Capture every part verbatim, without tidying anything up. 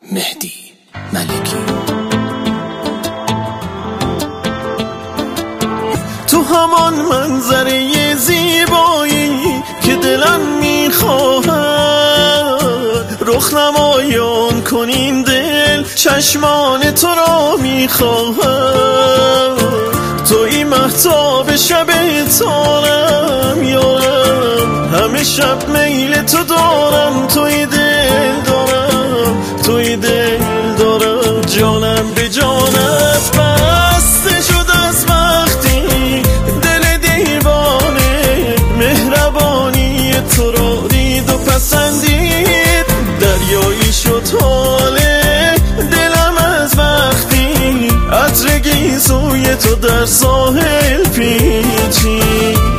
مهدی ملکی. تو همان منظره زیبایی که دلم میخواهد، رخ نمایان کن این دل چشمان تو را میخواهد. توی مهتاب شب تارم یارم، همه شب میل تو دارم. توی دل دارم، توی دل دارم، جانم به جانت بسته شد از وقتی دل دیوانه مهربانی تو را دید و پسندید. دریایی شد حاله دلم از وقتی عطر گیسوی تو در ساحل پیچید.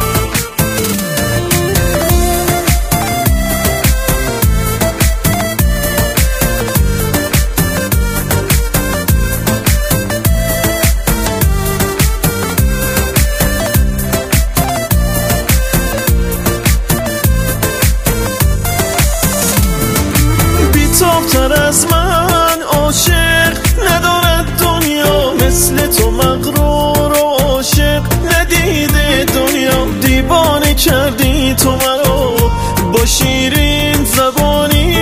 بی‌تاب‌تر از من عاشق ندارد دنیا، مثل تو مغرور و عاشق ندیده دنیا. دیوانه کردی تو مرا با شیرین زبانی،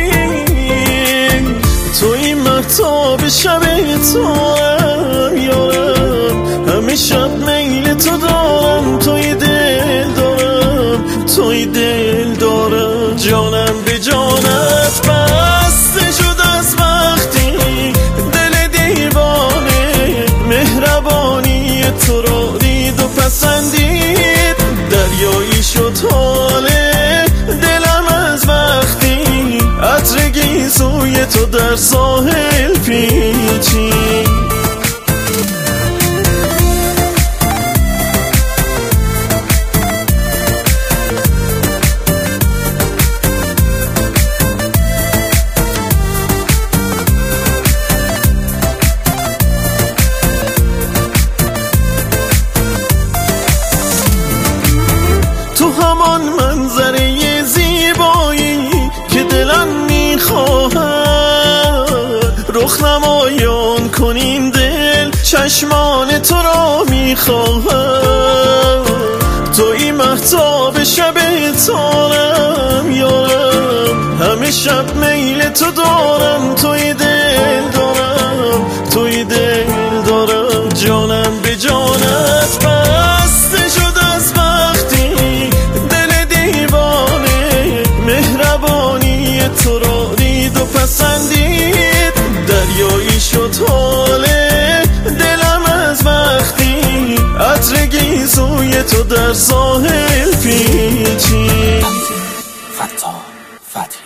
توی مهتاب شب تارم یارم، همه شب میل تو دارم. توی دل دارم، توی دل دارم، جانم به جانت بسته شد از وقتی دل دیوانه مهربانی تو را دید و پسندید. دریایی شد حاله دلم از وقتی عطر گیسوی تو در ساحل پیچید. تو همان منظره زیبایی که دلم میخواهد، رخ نمایان کن این دل چشمان تو را میخواهد. توی مهتاب شب تارم یارم، همه شب میل تو دارم. توی دل دارم، توی دل دارم، جانم به جانت بسته شد از وقتی دل دیوانه مهربانی تو را دید و پسندید. دریایی شد حاله دلم از وقتی عطر گیسوی تو در ساحل پیچید. فتا فتی